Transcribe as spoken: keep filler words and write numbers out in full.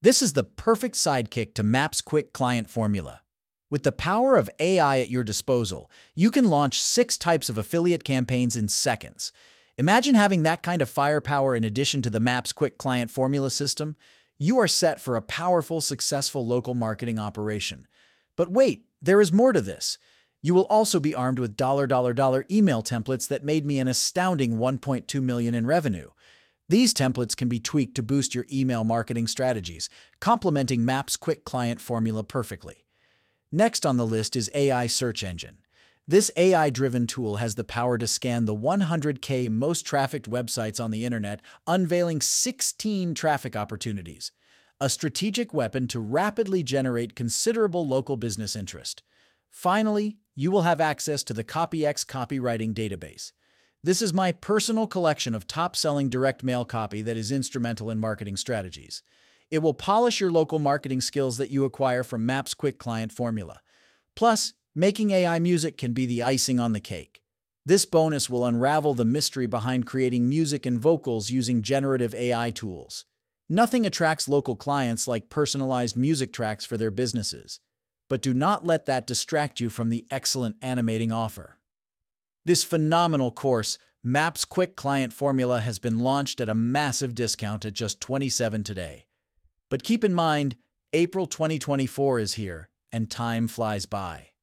This is the perfect sidekick to Maps Quick Client Formula. With the power of A I at your disposal, you can launch six types of affiliate campaigns in seconds. Imagine having that kind of firepower in addition to the Maps Quick Client Formula system. You are set for a powerful, successful local marketing operation. But wait, there is more to this. You will also be armed with dollar dollar dollar email templates that made me an astounding one point two million in revenue. These templates can be tweaked to boost your email marketing strategies, complementing Maps Quick Client Formula perfectly. Next on the list is A I Search Engine. This A I-driven tool has the power to scan the one hundred K most trafficked websites on the internet, unveiling sixteen traffic opportunities, a strategic weapon to rapidly generate considerable local business interest. Finally, you will have access to the CopyX copywriting database. This is my personal collection of top-selling direct mail copy that is instrumental in marketing strategies. It will polish your local marketing skills that you acquire from Maps Quick Client Formula. Plus, making A I music can be the icing on the cake. This bonus will unravel the mystery behind creating music and vocals using generative A I tools. Nothing attracts local clients like personalized music tracks for their businesses. But do not let that distract you from the excellent animating offer. This phenomenal course, Maps Quick Client Formula, has been launched at a massive discount at just twenty-seven dollars today. But keep in mind, April twenty twenty-four is here, and time flies by.